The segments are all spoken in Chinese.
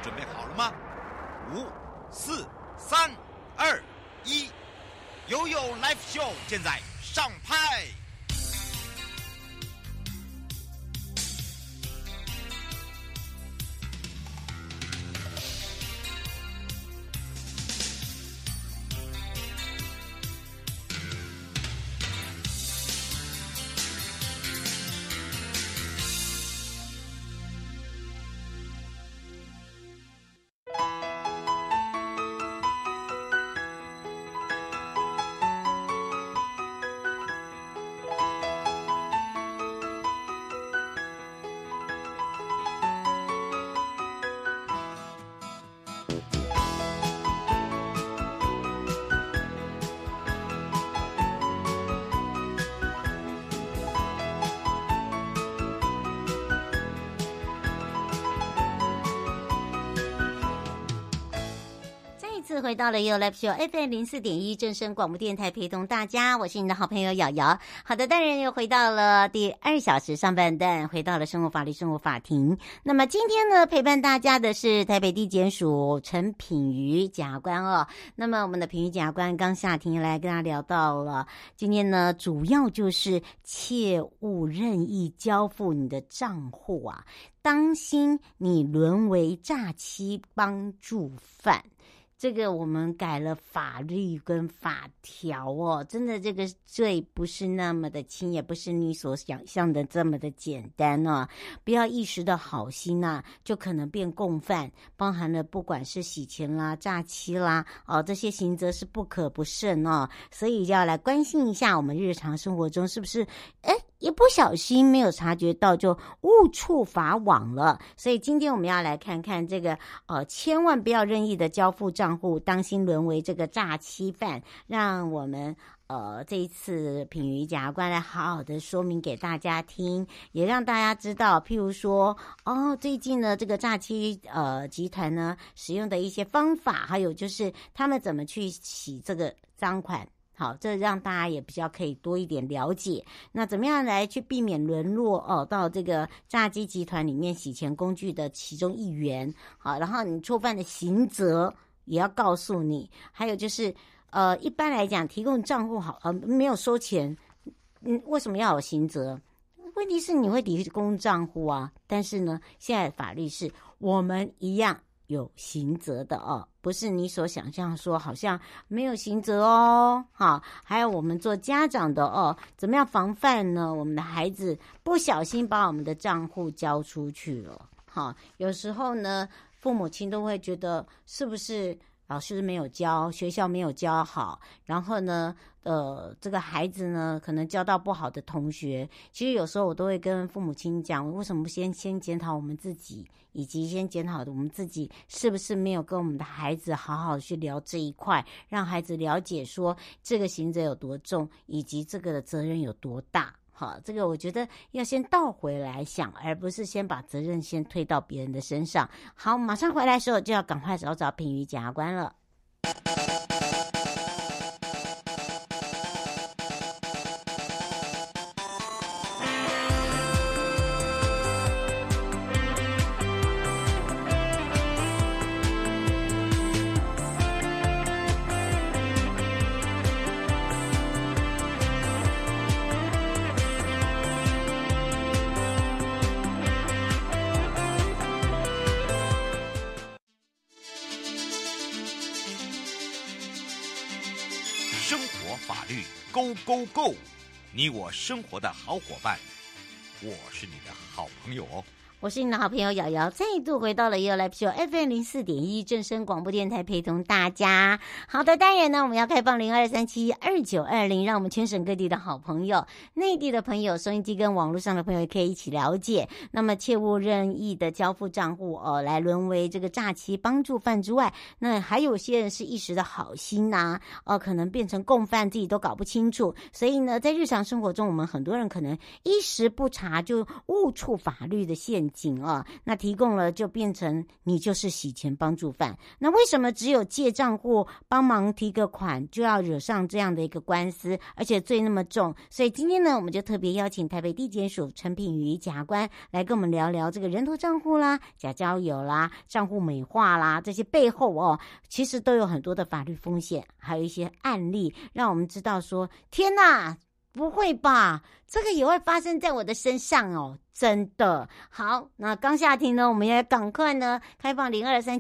准备好了吗？5、4、3、2、1，悠悠 Live Show 现在上拍。 回到了 You Live Show FM 04.1正声广播电台，陪同大家，我是你的好朋友瑶瑶。好的，当然又回到了第2小时上半段，回到了生活法律生活法庭。那么今天呢，陪伴大家的是台北地检署陈品瑜检察官哦。那么我们的品瑜检察官刚下庭来跟大家聊到了，今天呢主要就是切勿任意交付你的账户啊，当心你沦为诈欺帮助犯。这个我们改了法律跟法条哦，真的这个罪不是那么的轻，也不是你所想象的这么的简单哦。不要一时的好心啊，就可能变共犯，包含了不管是洗钱啦、诈欺啦，这些刑责是不可不慎哦。所以要来关心一下我们日常生活中是不是一不小心没有察觉到就误触法网了。所以今天我们要来看看这个千万不要任意的交付账户，当心沦为这个诈欺犯。让我们这一次品瑜检察官来好好的说明给大家听，也让大家知道，譬如说最近呢这个诈欺集团呢使用的一些方法，还有就是他们怎么去洗这个赃款。好，这让大家也比较可以多一点了解。那怎么样来去避免沦落到这个诈欺集团里面洗钱工具的其中一员？好，然后你触犯的刑责也要告诉你。还有就是一般来讲，提供账户好没有收钱，为什么要有刑责？问题是你会提供账户啊，但是呢，现在法律是我们一样有刑责的哦，不是你所想象说好像没有刑责哦。好，还有我们做家长的怎么样防范呢？我们的孩子不小心把我们的账户交出去了，好，有时候呢，父母亲都会觉得是不是老师没有教，学校没有教好，然后呢这个孩子呢可能交到不好的同学。其实有时候我都会跟父母亲讲，为什么不先检讨我们自己，以及先检讨我们自己是不是没有跟我们的孩子好好去聊这一块，让孩子了解说这个刑责有多重，以及这个的责任有多大。好，这个我觉得要先倒回来想，而不是先把责任先推到别人的身上。好，马上回来的时候就要赶快找品瑜检察官了。 生活法律 Go Go Go， 你我生活的好伙伴，我是你的好朋友哦。 我是你的好朋友瑶瑶，再度回到了 You Live Show FM 04.1正声广播电台，陪同大家。好的，当然呢，我们要开放02372920，让我们全省各地的好朋友、内地的朋友、收音机跟网络上的朋友也可以一起了解。那么切勿任意的交付账户来沦为这个诈欺帮助犯之外，那还有些人是一时的好心呐，可能变成共犯，自己都搞不清楚。所以呢，在日常生活中，我们很多人可能一时不察就误触法律的陷陷阱啊，那提供了就变成你就是洗钱帮助犯。那为什么只有借账户帮忙提个款就要惹上这样的一个官司，而且罪那么重？所以今天呢，我们就特别邀请台北地检署陈品瑜检察官来跟我们聊聊这个人头账户啦、假交友啦、账户美化啦，这些背后其实都有很多的法律风险，还有一些案例让我们知道说，天哪，不会吧，这个也会发生在我的身上哦，真的。好，那刚下庭呢，我们也赶快呢开放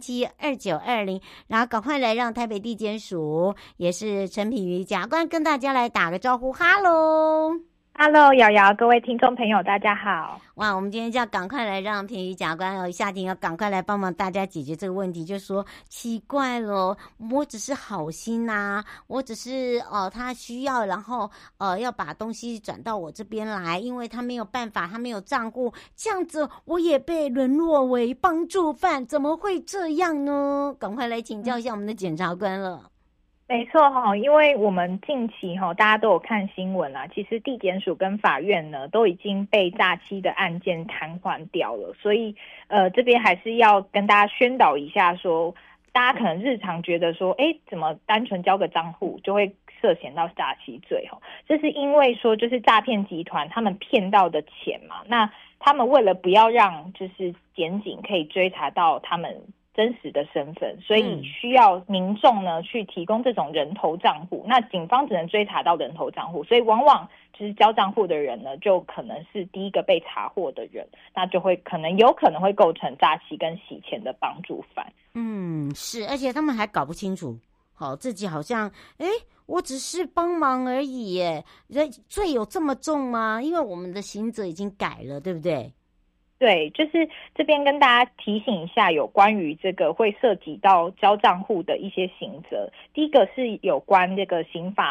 02372920，然后赶快来让台北地检署也是陈品瑜检察官跟大家来打个招呼。哈喽 Hello， 瑶瑶，各位听众朋友，大家好。 哇，我们今天就要赶快来让品瑜检察官下庭要赶快来帮忙大家解决这个问题，就说奇怪了，我只是好心啊，我只是他需要，然后要把东西转到我这边来，因为他没有办法，他没有账户，这样子我也被沦落为帮助犯，怎么会这样呢？赶快来请教一下我们的检察官了。 没错因为我们近期大家都有看新闻啊，其实地检署跟法院呢都已经被诈欺的案件瘫痪掉了，所以这边还是要跟大家宣导一下说，大家可能日常觉得说怎么单纯交个账户就会涉嫌到诈欺罪这是因为说就是诈骗集团他们骗到的钱嘛，那他们为了不要让就是检警可以追查到他们真实的身份，所以需要民众呢去提供这种人头账户，那警方只能追查到人头账户，所以往往就是交账户的人呢就可能是第一个被查获的人，那就会有可能会构成诈欺跟洗钱的帮助犯。 是，而且他们还搞不清楚自己好像我只是帮忙而已耶，罪有这么重吗？因为我们的刑责已经改了，对不对？ 对，就是这边跟大家提醒一下有关于这个会涉及到交账户的一些刑责。第一个是有关这个刑法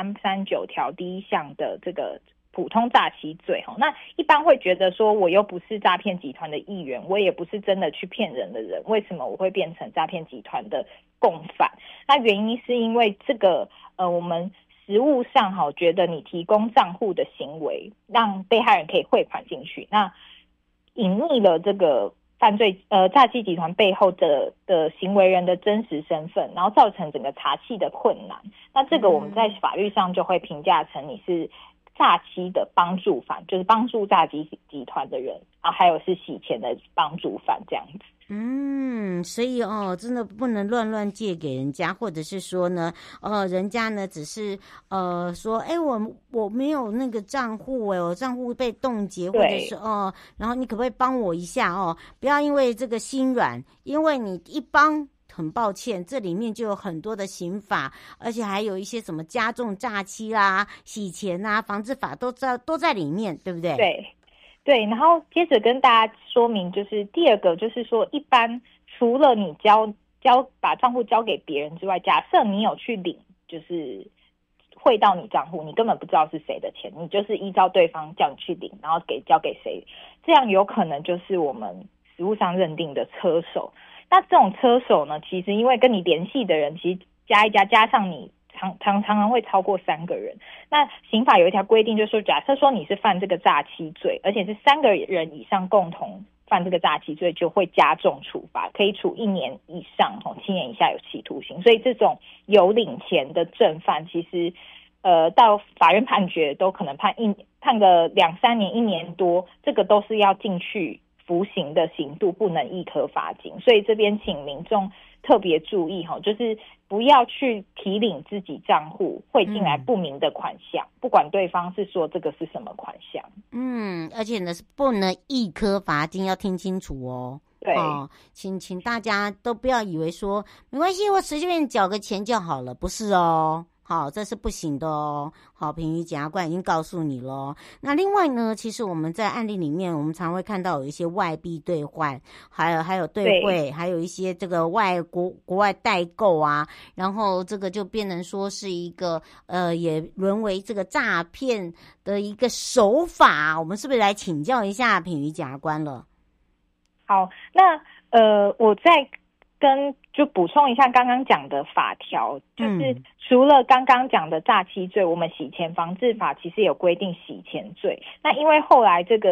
339条第一项的这个普通诈欺罪。那一般会觉得说，我又不是诈骗集团的一员，我也不是真的去骗人的人，为什么我会变成诈骗集团的共犯？那原因是因为这个我们实务上觉得你提供账户的行为让被害人可以汇款进去，那隐匿了这个犯罪诈欺集团背后的行为人的真实身份，然后造成整个查缉的困难。那这个我们在法律上就会评价成你是诈欺的帮助犯，就是帮助诈欺集团的人，然后还有是洗钱的帮助犯这样子。 所以真的不能乱借给人家，或者是说呢，人家呢只是说，我没有那个账户我账户被冻结，或者是然后你可不可以帮我一下不要因为这个心软，因为你一帮，很抱歉，这里面就有很多的刑法，而且还有一些什么加重诈欺啦、洗钱啊、防治法都在里面，对不对？ 对，然后接着跟大家说明，就是第二个就是说，一般除了你把账户交给别人之外，假设你有去领，就是汇到你账户，你根本不知道是谁的钱，你就是依照对方叫你去领，然后交给谁，这样有可能就是我们实务上认定的车手。那这种车手呢，其实因为跟你联系的人，其实加一加上你常常会超过3个人。那刑法有一条规定，就是说，假设说你是犯这个诈欺罪，而且是3个人以上共同犯这个诈欺罪，就会加重处罚，可以处1年以上7年以下有期徒刑。所以这种有领钱的正犯，其实到法院判决都可能判个2-3年、1年多，这个都是要进去服刑的刑度，不能易科罚金。所以这边请民众特别注意就是不要去提领自己账户汇进来不明的款项，不管对方是说这个是什么款项。 而且呢是不能易科罚金，要听清楚哦。 对请大家都不要以为说没关系，我随便缴个钱就好了，不是哦。好，这是不行的哦。好，品瑜检察官已经告诉你了。那另外呢，其实我们在案例里面，我们常会看到有一些外币兑换，还有兑汇，还有一些这个国外代购啊，然后这个就变成说是一个也沦为这个诈骗的一个手法。我们是不是来请教一下品瑜检察官了？ 好，那我再就补充一下刚刚讲的法条，就是除了刚刚讲的诈欺罪，我们洗钱防治法其实有规定洗钱罪。那因为后来这个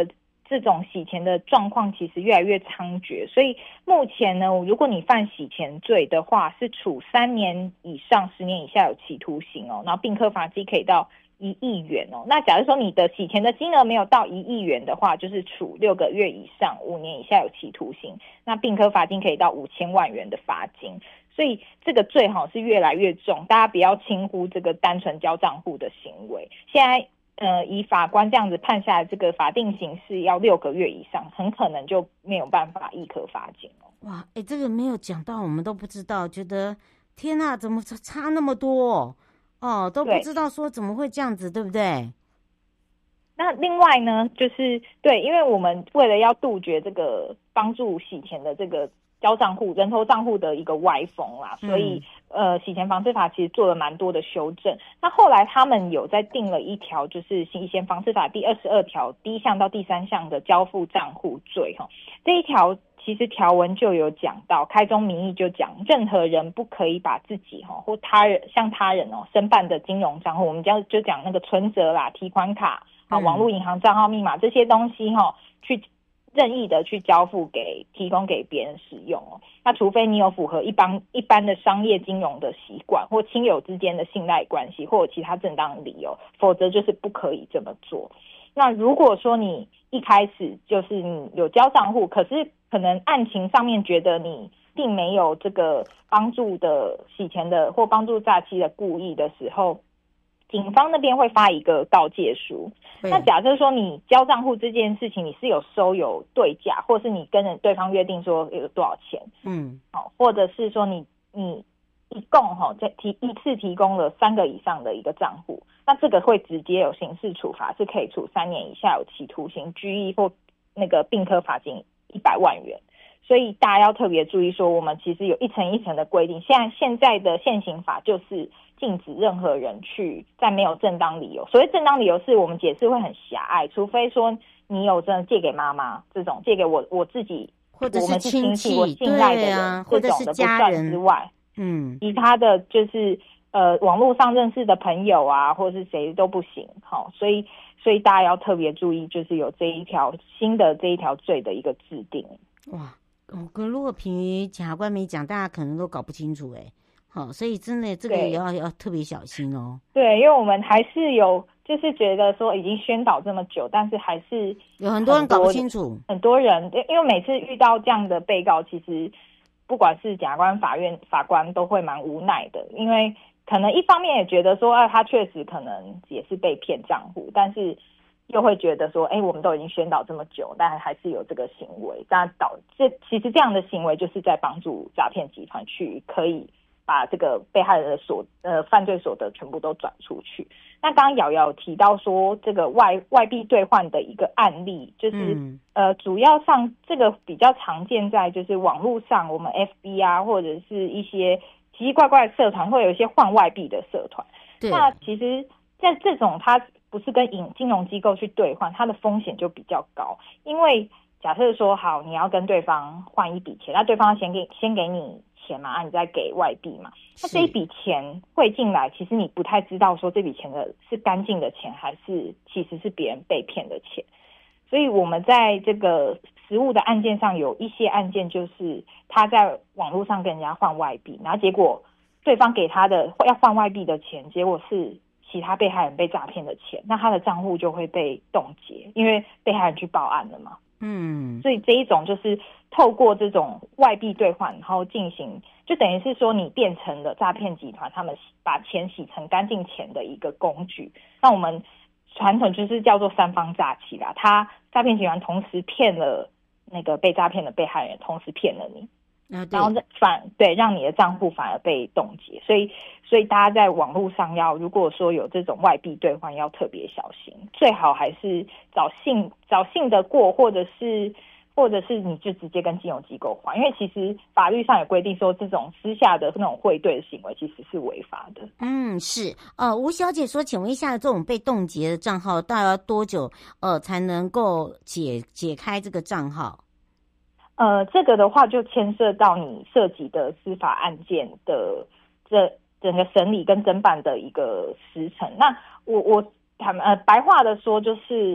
这种洗钱的状况其实越来越猖獗，所以目前呢，如果你犯洗钱罪的话，是处3年以上10年以下有期徒刑哦，然后并科罚金可以到1亿元哦。那假如说你的洗钱的金额没有到1亿元的话，就是处6个月以上5年以下有期徒刑，那并科罚金可以到5000万元的罚金。所以这个罪是越来越重，大家不要轻忽这个单纯交账户的行为。现在以法官这样子判下来，这个法定刑是要6个月以上，很可能就没有办法易科罚金哦。 哇，这个没有讲到，我们都不知道，觉得天哪，怎么差那么多哦，都不知道说怎么会这样子，对不对？ 那另外呢，就是对，因为我们为了要杜绝这个帮助洗钱的这个交账户、人头账户的一个歪风啦，所以洗钱防治法其实做了蛮多的修正。那后来他们有在定了一条，就是洗钱防治法第22条第1项到第3项的交付账户罪哈。这一条其实条文就有讲到，开宗明义就讲，任何人不可以把自己或他人向他人申办的金融账户，我们就讲那个存折啦、提款卡网络银行账号密码这些东西去任意的去交付提供给别人使用那除非你有符合一般的商业金融的习惯，或亲友之间的信赖关系，或有其他正当理由，否则就是不可以这么做。那如果说你一开始就是你有交账户，可是可能案情上面觉得你并没有这个帮助的洗钱的或帮助诈欺的故意的时候，警方那边会发一个告诫书。那假设说你交账户这件事情你是有收有对价，或是你跟对方约定说有多少钱，或者是说你一共一次提供了3个以上的一个账户，那这个会直接有刑事处罚，是可以处3年以下有期徒刑、拘役或那个并科罚金100万元。所以大家要特别注意说，我们其实有一层一层的规定。现在的现行法就是禁止任何人去在没有正当理由，所谓正当理由是我们解释会很狭隘，除非说你有真的借给妈妈这种，借给我自己， 或者是亲戚我信赖的人， 或者是家人之外，其他的就是网络上认识的朋友啊，或是谁都不行。所以大家要特别注意，就是有这一条新的这一条罪的一个制定。 哇，如果平于检察官没讲，大家可能都搞不清楚所以真的这个也要特别小心哦。 对，因为我们还是有就是觉得说已经宣导这么久，但是还是有很多人搞不清楚。很多人因为每次遇到这样的被告，其实不管是检察官、法院法官都会蛮无奈的，因为可能一方面也觉得说他确实可能也是被骗账户，但是又会觉得说我们都已经宣导这么久，但还是有这个行为，其实这样的行为就是在帮助诈骗集团去可以把这个被害人的犯罪所得全部都转出去。那刚刚瑶瑶提到说这个外币兑换的一个案例，就是主要上这个比较常见在就是网络上，我们 FB 啊，或者是一些奇奇怪怪的社团，会有一些换外币的社团。那其实在这种它不是跟金融机构去兑换，它的风险就比较高。因为假设说好你要跟对方换一笔钱，那对方先给你钱嘛，你再给外币嘛，那这一笔钱汇进来，其实你不太知道说这笔钱的是干净的钱，还是其实是别人被骗的钱。所以我们在这个实务的案件上，有一些案件就是他在网络上跟人家换外币，然后结果对方给他的要换外币的钱，结果是其他被害人被诈骗的钱，那他的账户就会被冻结，因为被害人去报案了嘛。所以这一种就是透过这种外币兑换，然后进行，就等于是说你变成了诈骗集团他们把钱洗成干净钱的一个工具。那我们传统就是叫做3方诈欺啦，他诈骗集团同时骗了那个被诈骗的被害人，同时骗了你，然后让你的账户反而被冻结。所以大家在网络上如果说有这种外币兑换，要特别小心，最好还是找信得过，或者是你就直接跟金融机构换，因为其实法律上有规定说这种私下的那种汇兑的行为其实是违法的。 是吴小姐说，请问一下，这种被冻结的账号大概要多久才能够解开这个账号？ 这个的话就牵涉到你涉及的司法案件的整个审理跟侦办的一个时程。那我白话的说，就是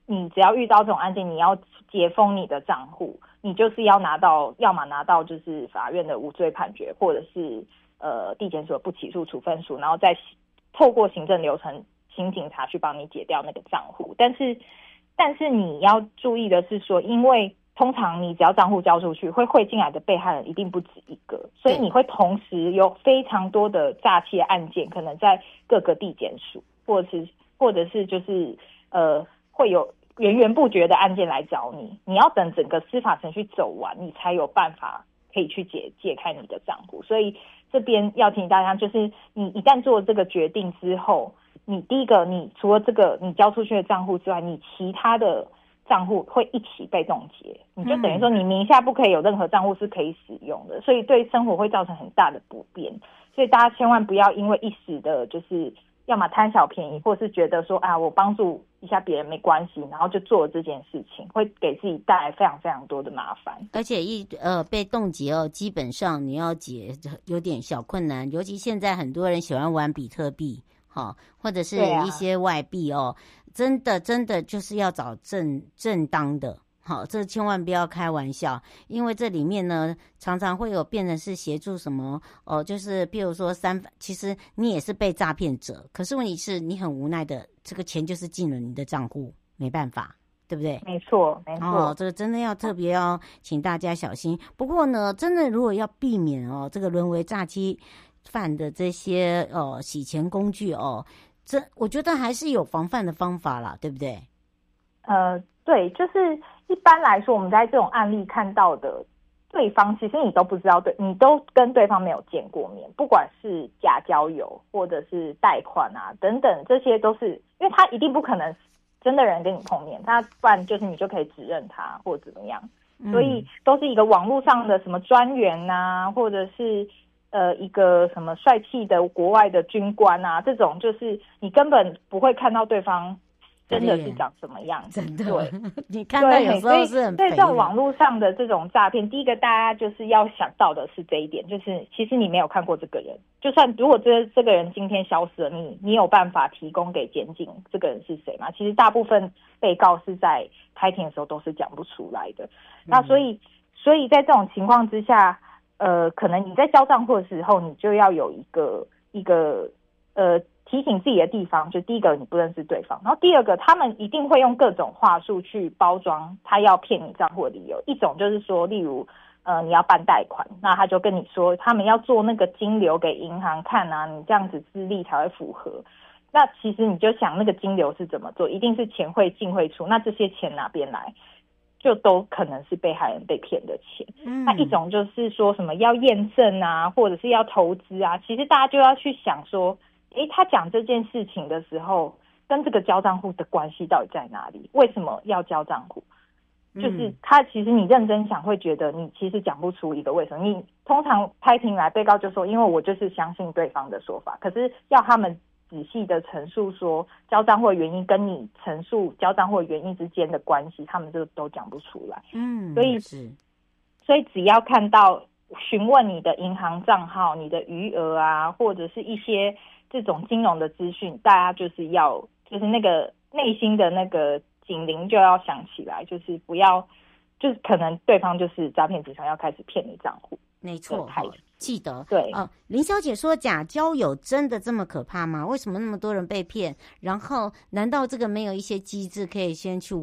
你只要遇到这种案件，你要解封你的账户，你就是要要么拿到就是法院的无罪判决，或者是地检署不起诉处分书，然后再透过行政流程，请警察去帮你解掉那个账户。但是你要注意的是说，因为通常你只要账户交出去，会汇进来的被害人一定不止一个，所以你会同时有非常多的诈欺案件，可能在各个地检署，或者是就是会有源源不绝的案件来找你，你要等整个司法程序走完，你才有办法可以去解开你的账户。所以这边要提醒大家，就是你一旦做了这个决定之后，你第一个，你除了这个你交出去的账户之外，你其他的账户会一起被冻结，你就等于说你名下不可以有任何账户是可以使用的，所以对生活会造成很大的不便。所以大家千万不要因为一时的就是要么贪小便宜，或是觉得说啊我帮助一下别人没关系，然后就做了这件事情，会给自己带来非常非常多的麻烦。 而且被冻结基本上你要解有点小困难，尤其现在很多人喜欢玩比特币，或者是一些外币真的就是要找正当的。好，这千万不要开玩笑，因为这里面呢常常会有变成是协助什么就是比如说其实你也是被诈骗者，可是问题是你很无奈的，这个钱就是进了你的账户，没办法，对不对？ 没错。 这个真的要特别要请大家小心。不过呢，真的如果要避免这个沦为诈欺犯的这些洗钱工具我觉得还是有防范的方法啦，对不对？ 对，就是一般来说，我们在这种案例看到的对方，其实你都不知道，你都跟对方没有见过面，不管是假交友或者是贷款啊等等，这些都是因为他一定不可能真的人跟你碰面，他不然就是你就可以指认他或怎么样，所以都是一个网络上的什么专员啊，或者是一个什么帅气的国外的军官啊，这种就是你根本不会看到对方真的是长什么样子， 真的， 对， 你看到有时候是很对这种网络上的这种诈骗，第一个大家就是要想到的是这一点，就是其实你没有看过这个人，就算如果这个人今天消失了，你有办法提供给检警这个人是谁吗？其实大部分被告是在开庭的时候都是讲不出来的。那所以在这种情况之下，可能你在交账户的时候，你就要有一个提醒自己的地方，就第一个你不认识对方，然后第二个他们一定会用各种话术去包装他要骗你账户的理由。一种就是说，例如你要办贷款，那他就跟你说他们要做那个金流给银行看啊，你这样子资历才会符合。那其实你就想那个金流是怎么做，一定是钱会进会出，那这些钱哪边来？就都可能是被害人被骗的钱。那一种就是说什么要验证啊，或者是要投资啊，其实大家就要去想说，他讲这件事情的时候，跟这个交账户的关系到底在哪里？为什么要交账户？就是他其实你认真想，会觉得你其实讲不出一个为什么。你通常开庭来，被告就说，因为我就是相信对方的说法，可是要他们仔细的陈述说交账户的原因跟你陈述交账户的原因之间的关系，他们就都讲不出来。所以只要看到询问你的银行账号、你的余额啊，或者是一些这种金融的资讯，大家就是那个内心的那个警铃就要响起来，就是不要，就是可能对方就是诈骗集团要开始骗你账户。 没错，记得对林小姐说假交友真的这么可怕吗？为什么那么多人被骗？然后难道这个没有一些机制可以先去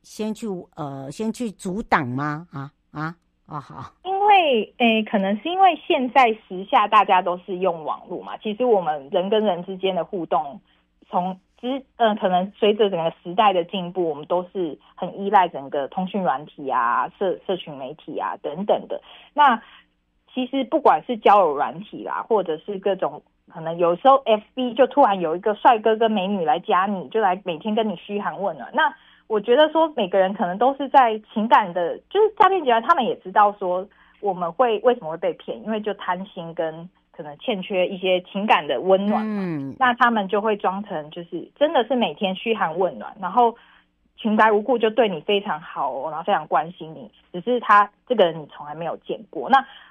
阻挡吗？好，因为可能是因为现在时下大家都是用网络嘛，其实我们人跟人之间的互动可能随着整个时代的进步，我们都是很依赖整个通讯软体啊、社群媒体啊等等的。那其实不管是交友软体啦，或者是各种可能有时候 FB 就突然有一个帅哥跟美女来加你，就来每天跟你嘘寒问暖。那我觉得说每个人可能都是在情感的，就是诈骗集团他们也知道说我们为什么会被骗，因为就贪心跟可能欠缺一些情感的温暖嘛。那他们就会装成就是真的是每天嘘寒问暖，然后平白无故就对你非常好然后非常关心你，只是他这个人你从来没有见过。那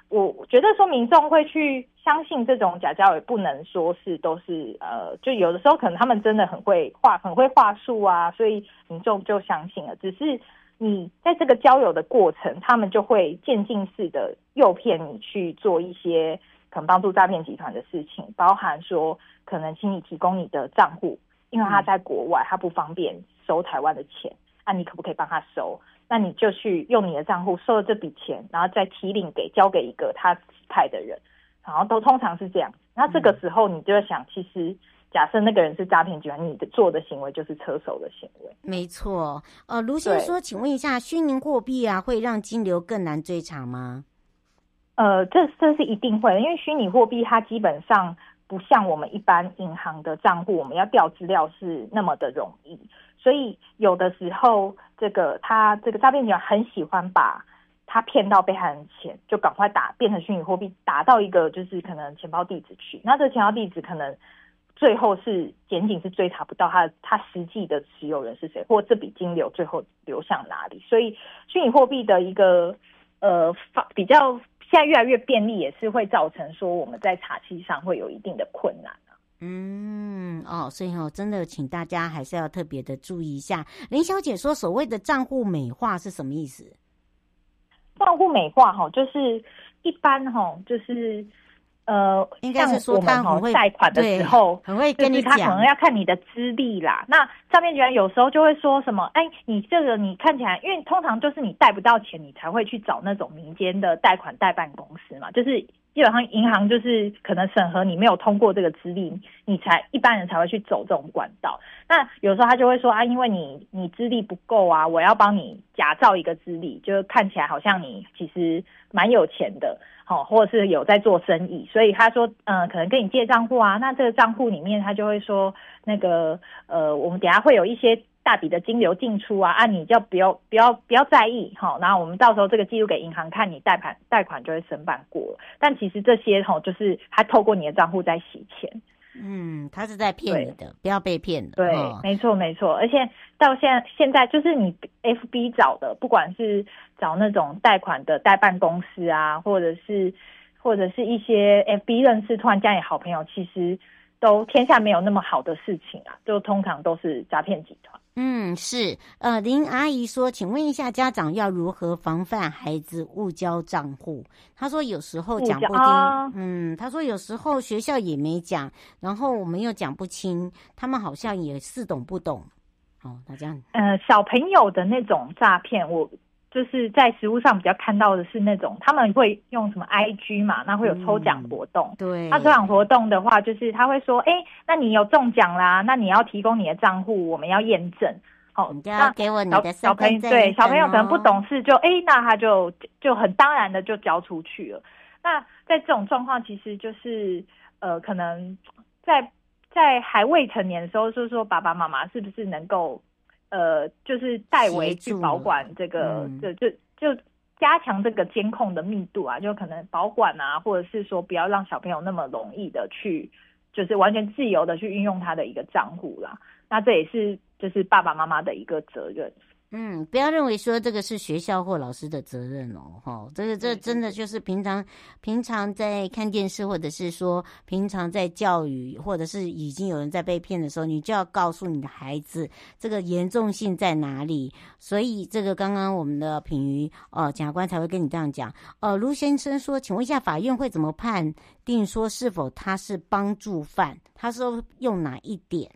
我觉得说民众会去相信这种假交友，也不能说是都是就有的时候可能他们真的很会话术啊，所以民众就相信了。只是你在这个交友的过程，他们就会渐进式的诱骗你去做一些可能帮助诈骗集团的事情，包含说可能请你提供你的账户，因为他在国外，他不方便收台湾的钱，那你可不可以帮他收？那你就去用你的账户收了这笔钱，然后再提领交给一个他指派的人，然后都通常是这样。那这个时候你就会想，其实假设那个人是诈骗集团，你做的行为就是车手的行为。 没错。卢先说，请问一下，虚拟货币啊会让金流更难追查吗？ 这是一定会的，因为虚拟货币它基本上不像我们一般银行的账户，我们要调资料是那么的容易。所以有的时候，他这个诈骗集团很喜欢把他骗到被害人钱，就赶快变成虚拟货币，打到一个就是可能钱包地址去。那这个钱包地址可能最后是检警是追查不到他实际的持有人是谁，或这笔金流最后流向哪里。所以虚拟货币的一个比较现在越来越便利，也是会造成说我们在查缉上会有一定的困难。 所以真的请大家还是要特别的注意一下。林小姐说，所谓的账户美化是什么意思？ 账户美化就是一般就是应该是说他很会贷款的时候， 很会跟你讲， 就是他可能要看你的资历啦。那诈骗集团有时候就会说什么，你这个你看起来，因为通常就是你贷不到钱，你才会去找那种民间的贷款代办公司嘛，就是基本上银行就是可能审核你没有通过这个资历，一般人才会去走这种管道。那有时候他就会说因为你资历不够啊，我要帮你假造一个资历，就看起来好像你其实蛮有钱的。或者是有在做生意，所以他说，可能跟你借账户啊，那这个账户里面他就会说，那个，我们等一下会有一些大笔的金流进出啊，你就不要在意，然后我们到时候这个记录给银行看，你贷款就会申办过了。但其实这些就是他透过你的账户在洗钱。 他是在骗你的，不要被骗了。 对，没错。而且到现在就是你 FB 找的，不管是找那种贷款的代办公司啊，或者是一些 FB 认识突然加你好朋友，其实都天下没有那么好的事情啊，就通常都是诈骗集团。 是。林阿姨说，请问一下，家长要如何防范孩子误交账户？她说有时候讲不听，她说有时候学校也没讲，然后我们又讲不清，他们好像也似懂不懂。那这样， 小朋友的那种诈骗，我就是在实务上比较看到的是那种他们会用什么 IG 嘛，那会有抽奖活动。 对， 那抽奖活动的话，就是他会说，那你有中奖啦，那你要提供你的账户，我们要验证。 你就要给我你的身份证。 对，小朋友可能不懂事，那他就很当然的就交出去了。那在这种状况，其实就是可能在还未成年的时候，就是说爸爸妈妈是不是能够就是代为去保管这个，就加强这个监控的密度啊，就可能保管啊，或者是说不要让小朋友那么容易的去，就是完全自由的去运用他的一个账户啦。那这也是就是爸爸妈妈的一个责任。 不要认为说这个是学校或老师的责任这真的就是平常在看电视，或者是说平常在教育，或者是已经有人在被骗的时候，你就要告诉你的孩子这个严重性在哪里。所以这个刚刚我们的品瑜检察官才会跟你这样讲。卢先生说，请问一下，法院会怎么判定说是否他是帮助犯？他说用哪一点？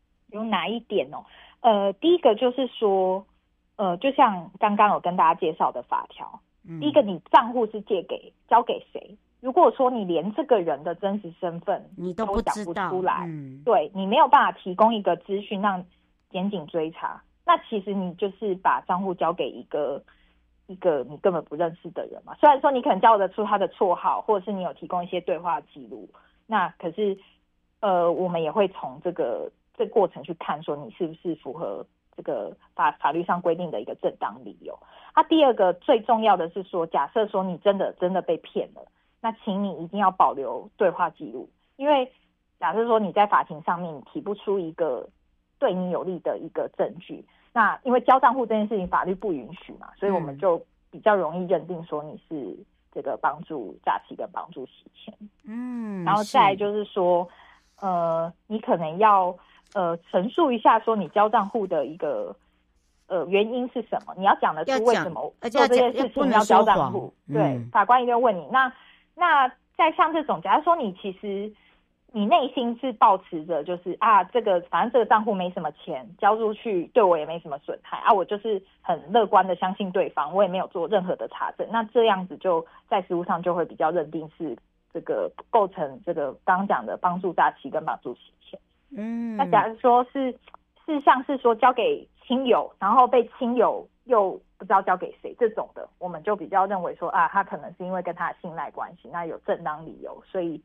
第一个就是说就像刚刚有跟大家介绍的法条，第一个你账户是交给谁？如果说你连这个人的真实身份你都不知道， 讲不出来，对，你没有办法提供一个资讯让检警追查，那其实你就是把账户交给一个你根本不认识的人嘛。虽然说你可能交得出他的绰号，或者是你有提供一些对话记录，那可是我们也会从这过程去看说你是不是符合这个法律上规定的一个正当理由。第二个最重要的是说，假设说你真的被骗了，那请你一定要保留对话记录，因为假设说你在法庭上面你提不出一个对你有利的一个证据，那因为交账户这件事情法律不允许嘛，所以我们就比较容易认定说你是这个帮助诈欺跟帮助洗钱。 然后再来就是说，你可能要陈述一下说你交账户的一个原因是什么，你要讲得出为什么做这件事情要交账户。对，法官一定会问你。那在像这种，假如说你其实你内心是抱持着就是这个反正这个账户没什么钱，交出去对我也没什么损害我就是很乐观的相信对方，我也没有做任何的查证，那这样子就在实务上就会比较认定是这个构成这个刚刚讲的帮助诈欺跟帮助洗钱。那假如说是像是说交给亲友，然后被亲友又不知道交给谁这种的，我们就比较认为说他可能是因为跟他的信赖关系，那有正当理由，所以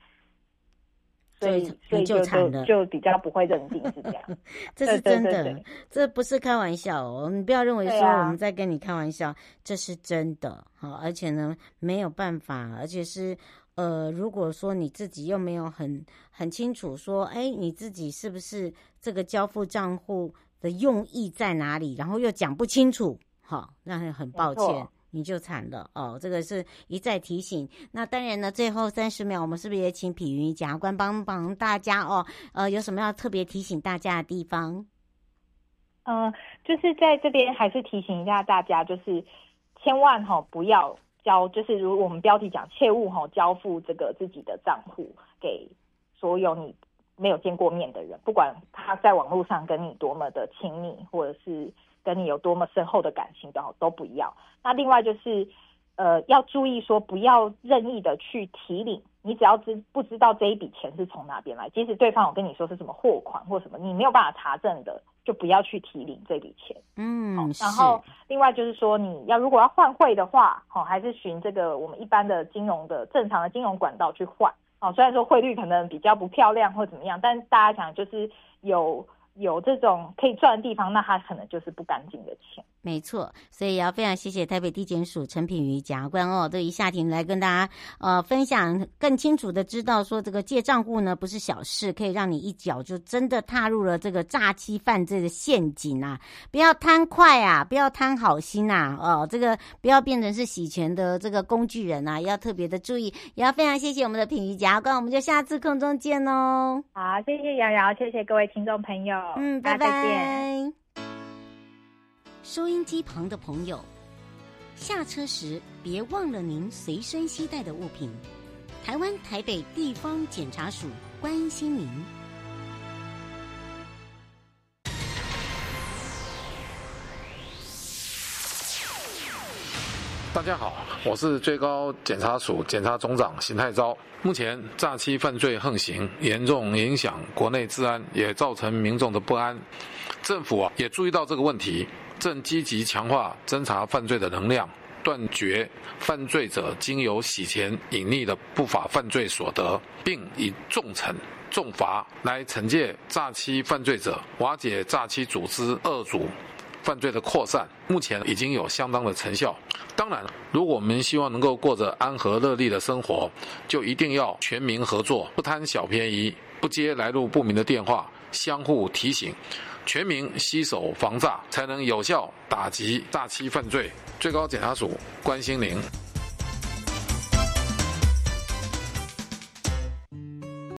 就比较不会认定是这样。 这是真的，对，这不是开玩笑哦，你不要认为说我们在跟你开玩笑，这是真的。好，而且呢没有办法，而且是如果说你自己又没有很清楚说你自己是不是这个交付账户的用意在哪里，然后又讲不清楚，好，那很抱歉你就惨了这个是一再提醒。那当然呢，最后30秒，我们是不是也请品瑜检察官帮大家有什么要特别提醒大家的地方？ 就是在这边还是提醒一下大家，就是千万不要就是如我们标题讲，切勿交付这个自己的账户给所有你没有见过面的人，不管他在网络上跟你多么的亲密，或者是跟你有多么深厚的感情都不要。那另外就是要注意说不要任意的去提领，你只要不知道这一笔钱是从哪边来，即使对方有跟你说是什么货款或什么，你没有办法查证的，就不要去提领这笔钱。然后另外就是说你如果要换汇的话还是循这个我们一般的正常的金融管道去换虽然说汇率可能比较不漂亮或怎么样，但大家想就是有这种可以赚的地方，那它可能就是不干净的钱。 没错，所以也要非常谢谢台北地检署陈品瑜检察官对于下庭来跟大家分享，更清楚的知道说这个借账户呢不是小事，可以让你一脚就真的踏入了这个诈欺犯罪的陷阱不要贪快不要贪好心这个不要变成是洗钱的这个工具人要特别的注意。也要非常谢谢我们的品瑜检察官，我们就下次空中见哦。 好，谢谢瑶瑶，谢谢各位听众朋友， 拜拜， 再见。 收音机旁的朋友，下车时别忘了您随身携带的物品。台湾台北地方检察署关心您。 大家好，我是最高检察署检察总长邢泰钊。目前诈欺犯罪横行，严重影响国内治安，也造成民众的不安。政府也注意到这个问题，正积极强化侦查犯罪的能量，断绝犯罪者经由洗钱隐匿的不法犯罪所得，并以重惩重罚来惩戒诈欺犯罪者，瓦解诈欺组织恶阻犯罪的扩散，目前已经有相当的成效。当然，如果我们希望能够过着安和乐利的生活，就一定要全民合作，不贪小便宜，不接来路不明的电话，相互提醒，全民携手防诈，才能有效打击诈欺犯罪。最高检察署关心您。